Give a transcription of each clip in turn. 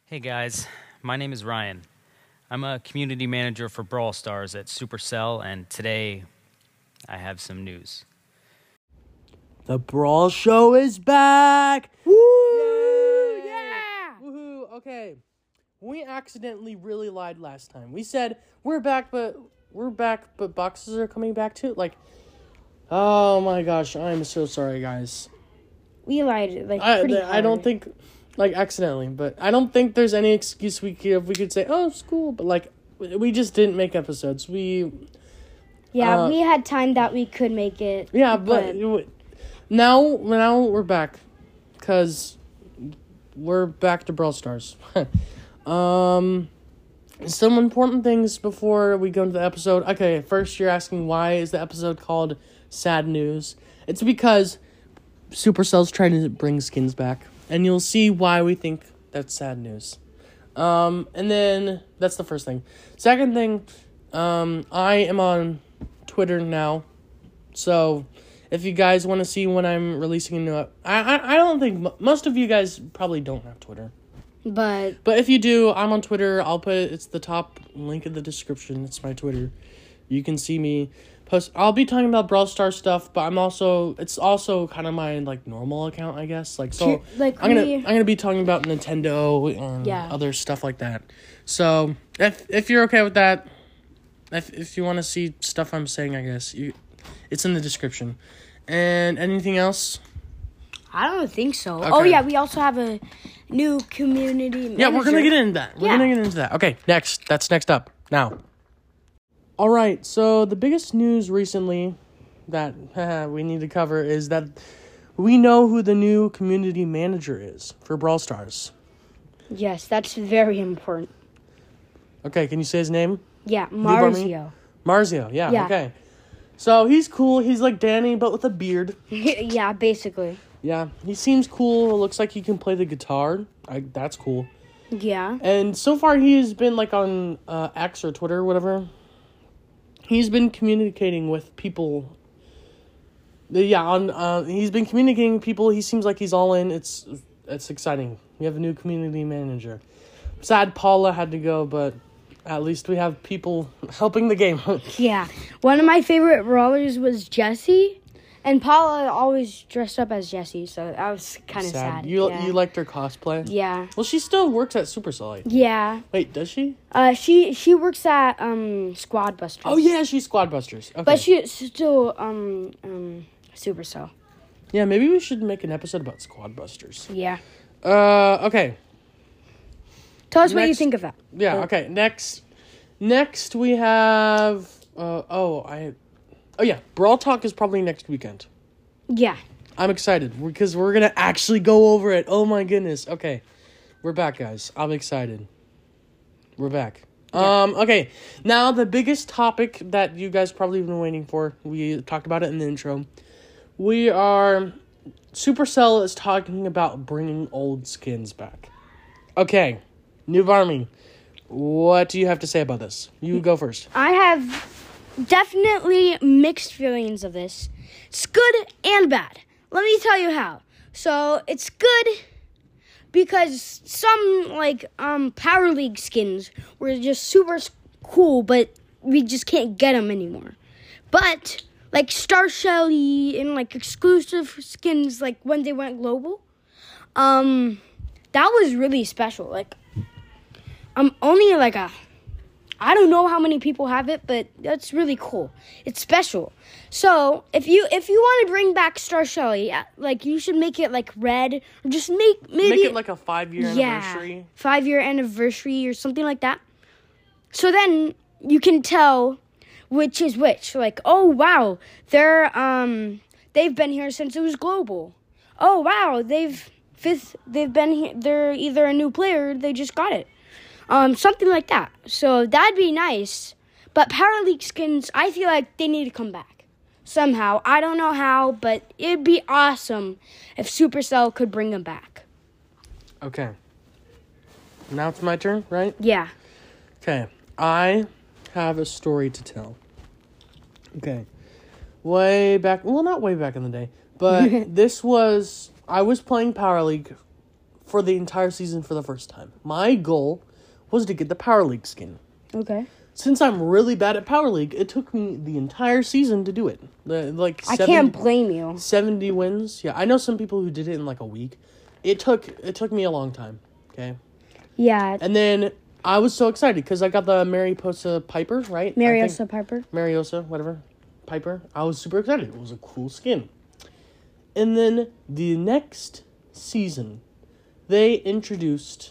Hey guys, my name is Ryan. I'm a community manager for Brawl Stars at Supercell, and today I have some news. The Brawl Show is back! Woo! Yay! Yeah! Woohoo! Okay, we accidentally really lied last time. We said we're back, but boxes are coming back too. Oh my gosh, I'm so sorry, guys. We lied pretty hard. I don't think, accidentally, but I don't think there's any excuse we could say, oh, it's cool, but we just didn't make episodes. We had time that we could make it. Yeah, but now we're back, because we're back to Brawl Stars. Some important things before we go into the episode. Okay, first you're asking, why is the episode called Sad News? It's because Supercell's trying to bring skins back, and you'll see why we think that's sad news. And then that's the first thing. Second thing, I am on Twitter now, so if you guys want to see when I'm releasing a new I don't think most of you guys probably don't have Twitter. But if you do, I'm on Twitter. It's the top link in the description. It's my Twitter. You can see me post. I'll be talking about Brawl Stars stuff, but it's also kind of my normal account, I guess. I'm gonna be talking about Nintendo and other stuff like that. So if you're okay with that, if you want to see stuff I'm saying, I guess it's in the description. And anything else? I don't think so. Okay. Oh yeah, we also have a new community manager. Yeah, we're gonna get into that. Okay, that's next up now. All right, so the biggest news recently that we need to cover is that we know who the new community manager is for Brawl Stars. Yes, that's very important. Okay, can you say his name? Yeah, Marzio. Marzio, yeah, okay. So he's cool. He's like Danny, but with a beard. Yeah, basically. Yeah, he seems cool. It looks like he can play the guitar. That's cool. Yeah. And so far he has been on X or Twitter or whatever. He's been communicating with people. He's been communicating with people. He seems like he's all in. It's exciting. We have a new community manager. Sad Paula had to go, but at least we have people helping the game. Yeah. One of my favorite brawlers was Jessie, and Paula always dressed up as Jessie, so that was kind of sad. You liked her cosplay? Yeah. Well, she still works at Supercell. Yeah. Wait, does she? She works at Squad Busters. Oh yeah, she's Squad Busters. Okay. But she's still Supercell. Yeah, maybe we should make an episode about Squad Busters. Yeah. Okay. Tell us what you think of that. Yeah, okay. Next we have Brawl Talk is probably next weekend. Yeah. I'm excited because we're going to actually go over it. Oh my goodness. Okay. We're back, guys. I'm excited. We're back. Yeah. Okay. Now the biggest topic that you guys probably been waiting for. We talked about it in the intro. Supercell is talking about bringing old skins back. Okay. Noob Army, what do you have to say about this? You go first. I have definitely mixed feelings of this. It's good and bad. Let me tell you how. So, it's good because some, Power League skins were just super cool, but we just can't get them anymore. But, Star Shelly and, exclusive skins, when they went global, that was really special. Only I don't know how many people have it, but that's really cool. It's special. So if you want to bring back Star Shelly, you should make it red, or just make a 5-year anniversary. 5-year anniversary or something like that. So then you can tell which is which. Oh wow, they've been here since it was global. Oh wow, they've been here. They're either a new player, or they just got it. Something like that. So that'd be nice. But Power League skins, I feel like they need to come back. Somehow. I don't know how, but it'd be awesome if Supercell could bring them back. Okay. Now it's my turn, right? Yeah. Okay. I have a story to tell. Okay. Way back, well, not way back in the day, but I was playing Power League for the entire season for the first time. My goal was to get the Power League skin. Okay. Since I'm really bad at Power League, it took me the entire season to do it. I can't blame you. 70 wins. Yeah, I know some people who did it in like a week. It took me a long time. Okay. Yeah. And then I was so excited because I got the Mariposa Piper, right? Mariposa Piper. Mariposa, whatever. Piper. I was super excited. It was a cool skin. And then the next season, they introduced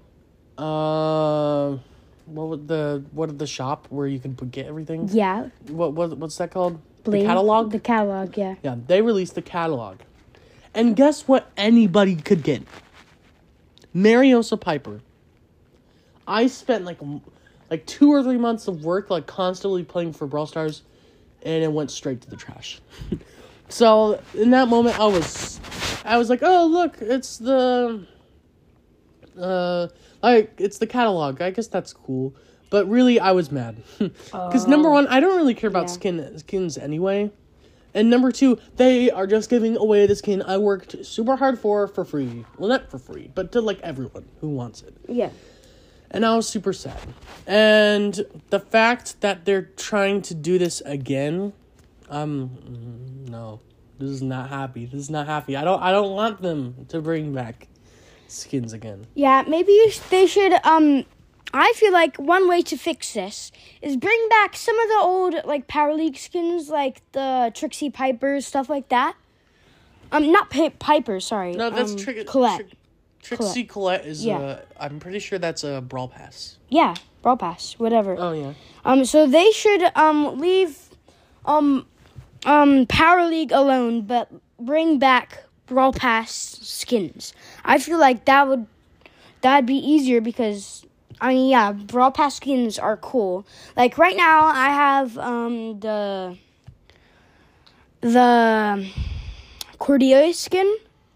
what the shop where you can get everything? Yeah. What's that called? Blade. The catalog? The catalog, yeah. Yeah, they released the catalog. And guess what anybody could get? Mariposa Piper. I spent like 2 or 3 months of work like constantly playing for Brawl Stars, and it went straight to the trash. So in that moment, I was like, oh look, it's the it's the catalog. I guess that's cool. But really, I was mad because number one, I don't really care about skins anyway, and number two, they are just giving away the skin I worked super hard for free. Well, not for free, but to like everyone who wants it. Yeah. And I was super sad. And the fact that they're trying to do this again, no, this is not happy. This is not happy. I don't want them to bring back skins again. Yeah, maybe they should, I feel like one way to fix this is bring back some of the old, like, Power League skins, like the Trixie Piper, stuff like that. Not Piper, sorry. No, that's Colette. Trixie Colette is, I'm pretty sure that's a Brawl Pass. Yeah, Brawl Pass, whatever. Oh, yeah. So they should, leave, Power League alone, but bring back Brawl Pass skins. I feel like that'd be easier because, Brawl Pass skins are cool. Like, right now, I have, the Cordelia skin.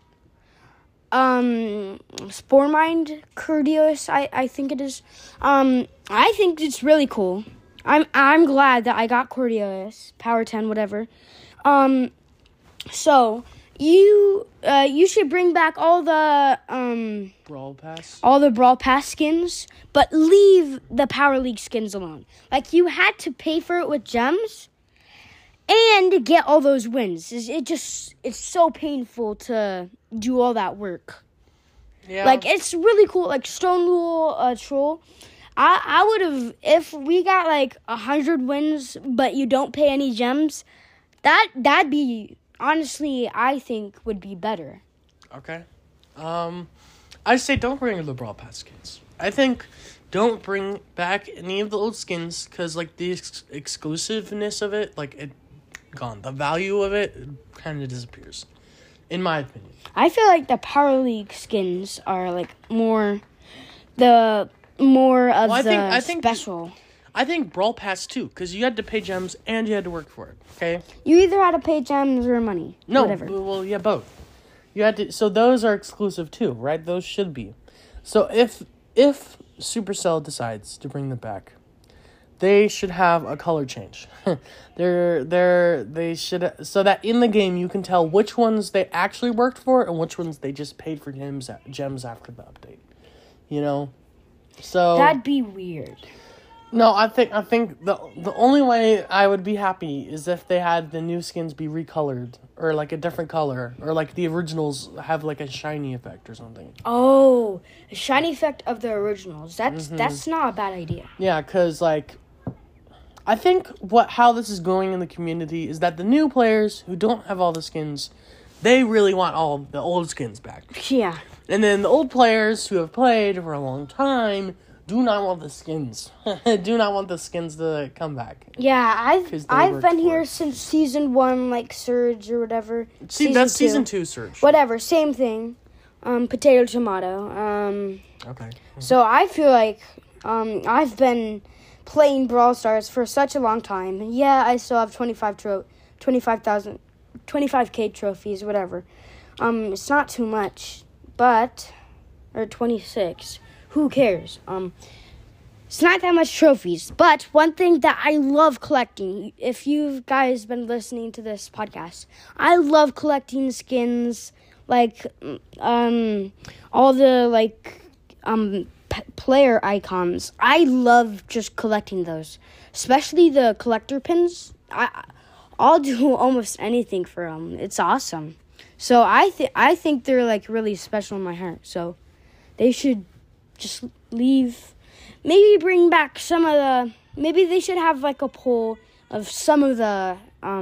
Sporemind Cordeus, I think it is. I think it's really cool. I'm glad that I got Cordeus, Power 10, whatever. So you should bring back all the Brawl Pass skins, but leave the Power League skins alone. Like, you had to pay for it with gems and get all those wins. It's so painful to do all that work. Yeah. Like, it's really cool. Like, Stonewall Troll. I would have, if we got like 100 wins, but you don't pay any gems, that'd be, honestly, I think would be better. Okay. I say don't bring the Brawl Pass skins. I think don't bring back any of the old skins, because like the exclusiveness of it, like it gone. The value of it kind of disappears, in my opinion. I feel like the Power League skins are like more special. I think Brawl Pass too, because you had to pay gems and you had to work for it. Okay. You either had to pay gems or money. No, whatever. Well, yeah, both. You had to. So those are exclusive too, right? Those should be. So if Supercell decides to bring them back, they should have a color change. They should, so that in the game you can tell which ones they actually worked for and which ones they just paid for gems after the update. You know, so that'd be weird. No, I think the only way I would be happy is if they had the new skins be recolored or like a different color, or like the originals have like a shiny effect or something. Oh, a shiny effect of the originals. That's not a bad idea. Yeah, because like I think how this is going in the community is that the new players who don't have all the skins, they really want all the old skins back. Yeah. And then the old players who have played for a long time do not want the skins. Do not want the skins to come back. Yeah, I've been here since season 1, like Surge or whatever. That's season 2 Surge. Whatever, same thing. Potato tomato. Okay. So I feel like I've been playing Brawl Stars for such a long time. Yeah, I still have 25K trophies, whatever. It's not too much, or 26. Who cares? It's not that much trophies, but one thing that I love collecting, if you guys been listening to this podcast, I love collecting skins like all the like player icons. I love just collecting those, especially the collector pins. I'll do almost anything for them. It's awesome. So I think they're like really special in my heart. So they should just leave. Maybe bring back some of the. Maybe they should have like a poll of some of the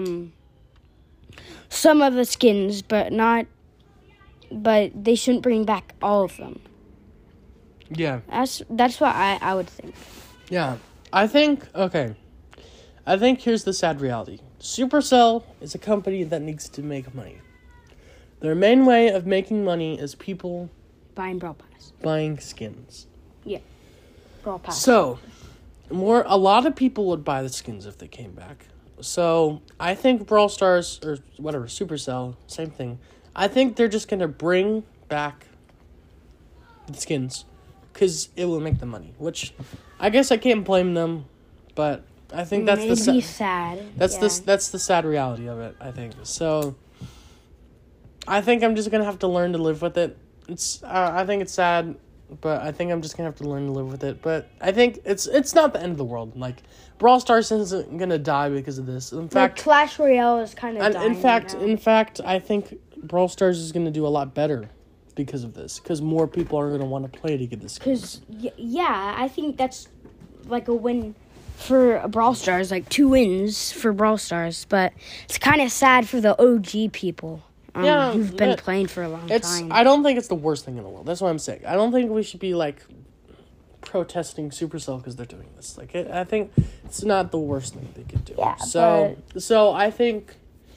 skins, but not. But they shouldn't bring back all of them. Yeah. That's what I would think. Yeah. I think here's the sad reality. Supercell is a company that needs to make money. Their main way of making money is people Buying Brawl Pass. buying skins. Yeah. Brawl Pass. So, a lot of people would buy the skins if they came back. So, I think Brawl Stars, or whatever, Supercell, same thing. I think they're just going to bring back the skins because it will make them money, which I guess I can't blame them, but I think that's sad. That's the sad reality of it, I think. So I think I'm just going to have to learn to live with it. I think it's sad, but I think I'm just going to have to learn to live with it. But I think it's not the end of the world. Like, Brawl Stars isn't going to die because of this. In fact, Clash Royale is kind of dying. In fact, I think Brawl Stars is going to do a lot better because of this. Because more people are going to want to play to get this. Because, yeah, I think that's like a win for Brawl Stars. Like 2 wins for Brawl Stars. But it's kind of sad for the OG people who've been playing for a long time. I don't think it's the worst thing in the world. That's what I'm saying. I don't think we should be, like, protesting Supercell because they're doing this. Like, I think it's not the worst thing they could do. Yeah, so I think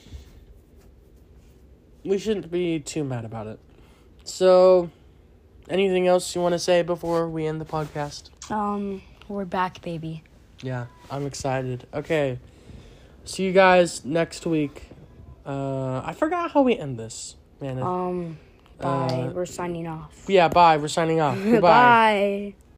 we shouldn't be too mad about it. So, anything else you want to say before we end the podcast? We're back, baby. Yeah, I'm excited. Okay, see you guys next week. I forgot how we end this, man. Bye. We're signing off. Yeah, bye. We're signing off. Goodbye. Bye.